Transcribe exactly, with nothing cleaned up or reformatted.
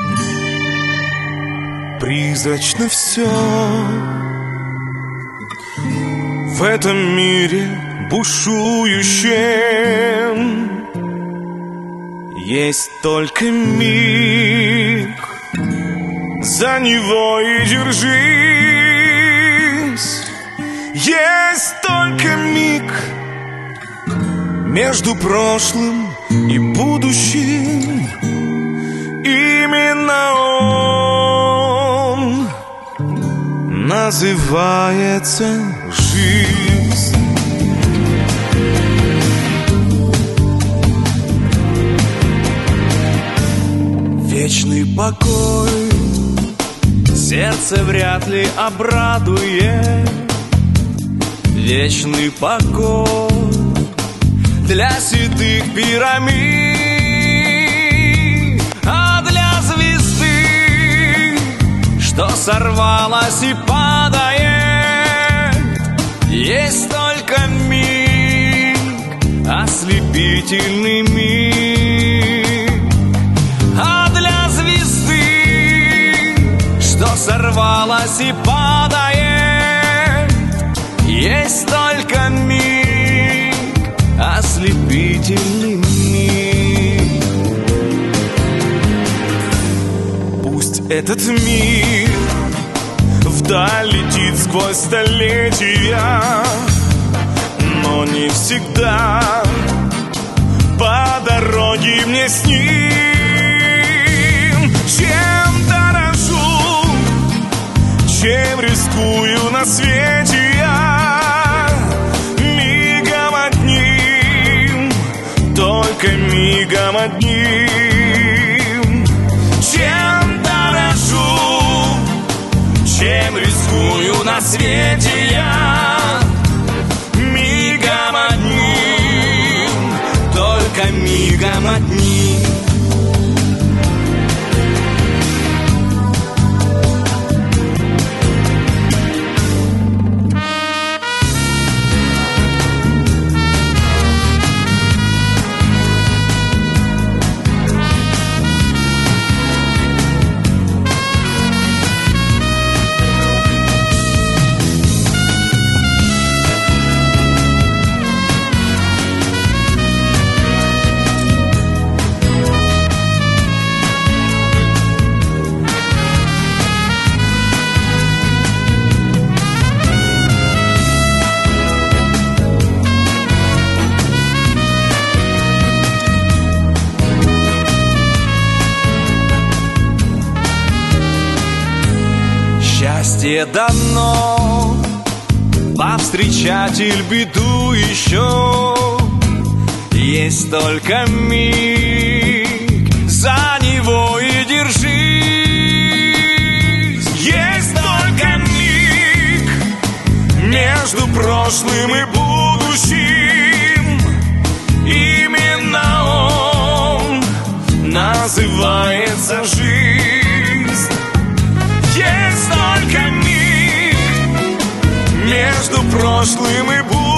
Призрачно все в этом мире бушующем. Есть только миг, за него и держись. Есть только миг между прошлым и будущим. Именно он называется жизнь. Вечный покой сердце вряд ли обрадует. Вечный покой для седых пирамид, а для звезды, что сорвалась и падает, есть только миг, ослепительный миг. А для звезды, что сорвалась и падает, есть только миг, ослепительный миг. Пусть этот мир вдаль летит сквозь столетия, но не всегда по дороге мне с ним. Чем дорожу, чем рискую на свете я, мигом одним, только мигом одним. Чем дорожу, чем рискую на свете я, мигом одним, только мигом одним. Счастье дано, повстречатель беду еще. Есть только миг, за него и держись. Есть только миг между прошлым и будущим. Именно он называется жизнь. Есть только миг между прошлым и будущим.